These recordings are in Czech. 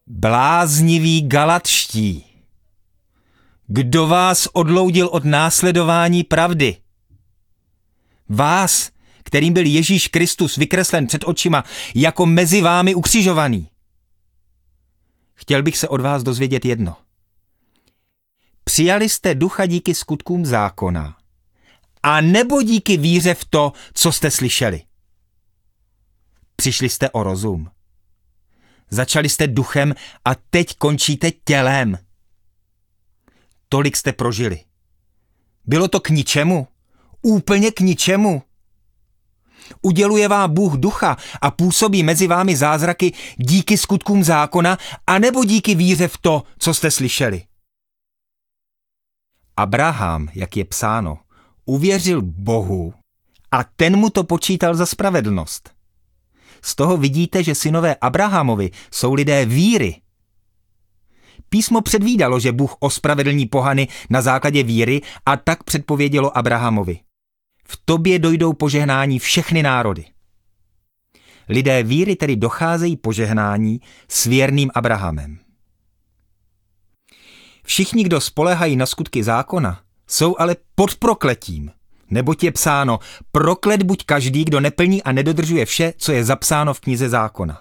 Blázniví Galatští, kdo vás odloudil od následování pravdy? Vás, kterým byl Ježíš Kristus vykreslen před očima jako mezi vámi ukřižovaný. Chtěl bych se od vás dozvědět jedno. Přijali jste ducha díky skutkům zákona, a nebo díky víře v to, co jste slyšeli? Přišli jste o rozum. Začali jste duchem a teď končíte tělem. Tolik jste prožili. Bylo to k ničemu? Úplně k ničemu. Uděluje vám Bůh ducha a působí mezi vámi zázraky díky skutkům zákona, anebo díky víře v to, co jste slyšeli? Abraham, jak je psáno, uvěřil Bohu a ten mu to počítal za spravedlnost. Z toho vidíte, že synové Abrahamovi jsou lidé víry. Písmo předvídalo, že Bůh ospravedlní pohany na základě víry a tak předpovědělo Abrahamovi. V tobě dojdou požehnání všechny národy. Lidé víry tedy docházejí požehnání s věrným Abrahamem. Všichni, kdo spoléhají na skutky zákona, jsou ale pod prokletím, neboť je psáno, proklet buď každý, kdo neplní a nedodržuje vše, co je zapsáno v knize zákona.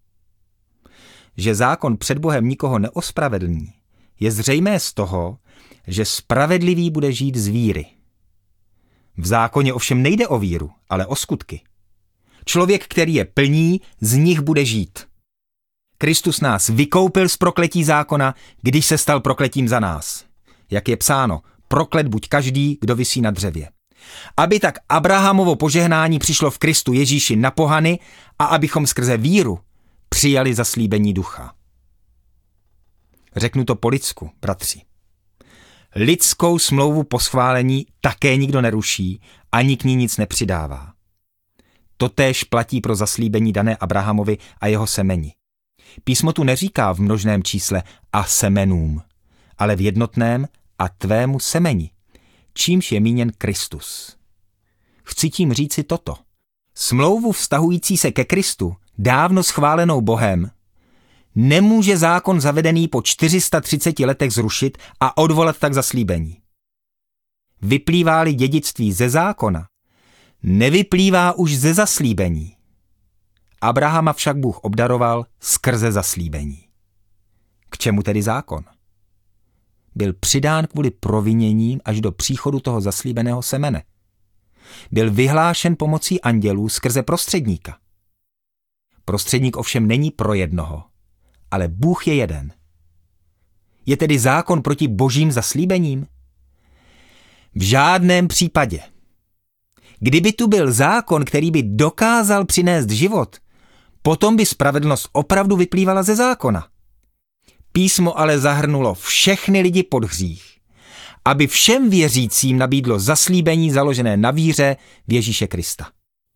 Že zákon před Bohem nikoho neospravedlní, je zřejmé z toho, že spravedlivý bude žít z víry. V zákoně ovšem nejde o víru, ale o skutky. Člověk, který je plní, z nich bude žít. Kristus nás vykoupil z prokletí zákona, když se stal prokletím za nás. Jak je psáno, proklet buď každý, kdo visí na dřevě. Aby tak Abrahamovo požehnání přišlo v Kristu Ježíši na pohany a abychom skrze víru přijali zaslíbení ducha. Řeknu to po lidsku, bratři. Lidskou smlouvu po schválení také nikdo neruší, ani k ní nic nepřidává. Totéž platí pro zaslíbení dané Abrahamovi a jeho semeni. Písmo tu neříká v množném čísle a semenům, ale v jednotném a tvému semeni, čímž je míněn Kristus. Chci tím říci toto. Smlouvu vztahující se ke Kristu, dávno schválenou Bohem, nemůže zákon zavedený po 430 letech zrušit a odvolat tak zaslíbení. Vyplývá-li dědictví ze zákona, nevyplývá už ze zaslíbení. Abrahama však Bůh obdaroval skrze zaslíbení. K čemu tedy zákon? Byl přidán kvůli proviněním až do příchodu toho zaslíbeného semene. Byl vyhlášen pomocí andělů skrze prostředníka. Prostředník ovšem není pro jednoho, ale Bůh je jeden. Je tedy zákon proti božím zaslíbením? V žádném případě. Kdyby tu byl zákon, který by dokázal přinést život, potom by spravedlnost opravdu vyplývala ze zákona. Písmo ale zahrnulo všechny lidi pod hřích, aby všem věřícím nabídlo zaslíbení založené na víře v Ježíše Krista.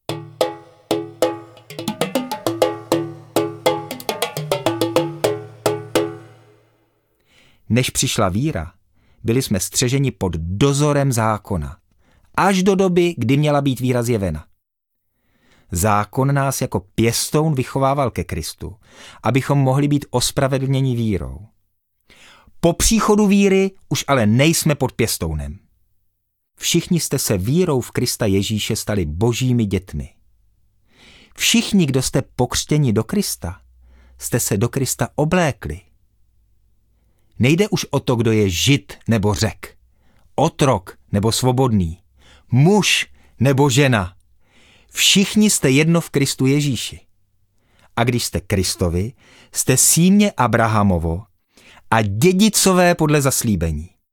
Než přišla víra, byli jsme střeženi pod dozorem zákona, až do doby, kdy měla být víra zjevena. Zákon nás jako pěstoun vychovával ke Kristu, abychom mohli být ospravedlněni vírou. Po příchodu víry už ale nejsme pod pěstounem. Všichni jste se vírou v Krista Ježíše stali božími dětmi. Všichni, kdo jste pokřtěni do Krista, jste se do Krista oblékli. Nejde už o to, kdo je Žid nebo Řek, otrok nebo svobodný, muž nebo žena. Všichni jste jedno v Kristu Ježíši. A když jste Kristovi, jste símě Abrahamovo a dědicové podle zaslíbení.